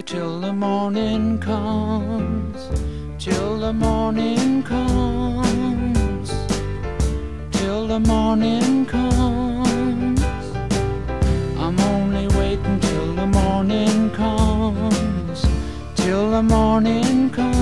till the morning comes, till the morning comes, till the morning comes. I'm only waiting till the morning comes, till the morning comes.